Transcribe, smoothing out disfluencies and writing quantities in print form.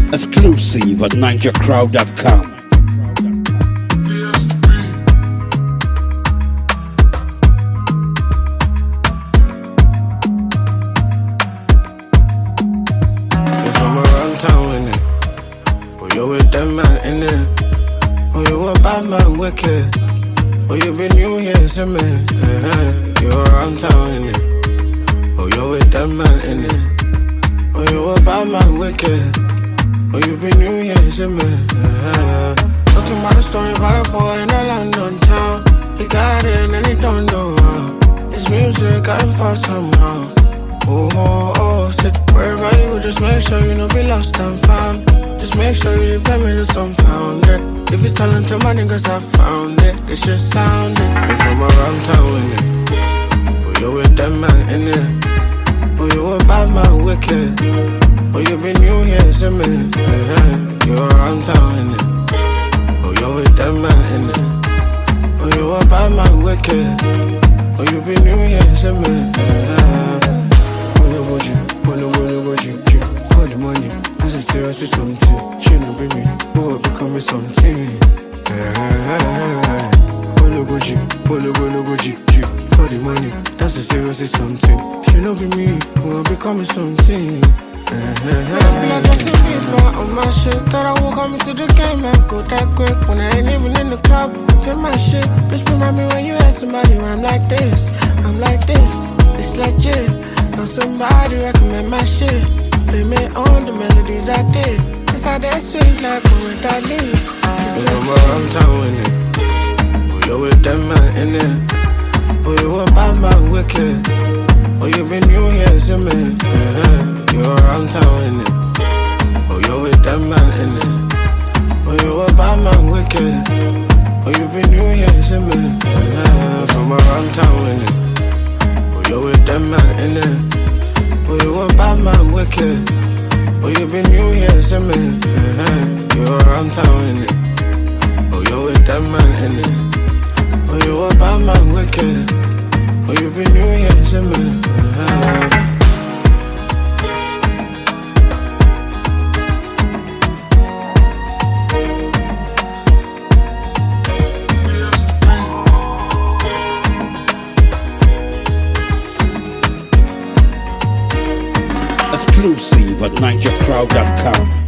Exclusive at NigerCrowd.com. If I'm around town in it, or you're with them man in it, or you a bad man wicked, or you been new here, see me. If you're around town in it, or you're with them man in it, or you a bad man wicked, or you been new here, see me. Talking about a story about a boy in a London town. He got in and he don't know how. His music got him far somehow. Oh, oh, oh, sit wherever you go, just make sure you don't be lost and found. Just make sure you leave memories dumbfounded. If it's talent to my niggas, I found it. It should sound it. If I'm around town in it, or you're with them man in it, or you a bad man wicked, or you been new here, see me. If you're around town in it, or you're with them man in it, or you a bad man wicked, or you been new here, see me. For the money, this is seriously something. She don't bring me, boy, becoming something. For the money, that's a seriously something. She don't bring me, boy, becoming something. I feel like Justin Bieber on my shit. Thought I would come into the game and go that quick. When I ain't even in the club, pin my shit. Bitch, remind me when you ask somebody where I'm like this. I'm like this, it's legit. Now somebody recommend my shit. Blame it on the melodies I did. Cause I did sweet like when I did. If I'm around town in it, or you're with them man in it, or you a bad man wicked, or you been new here, see me. If you're around town in it, or you're with them man in it, or you a bad man wicked, or you been new here, see me. If I'm around town in it, or you're with them man in it, or you a bad man wicked, or you been new here, see me. If you're around town in it, or you're with them man in it, or you a bad man wicked, or you been new here, see me. Exclusive at NigerCrowd.com.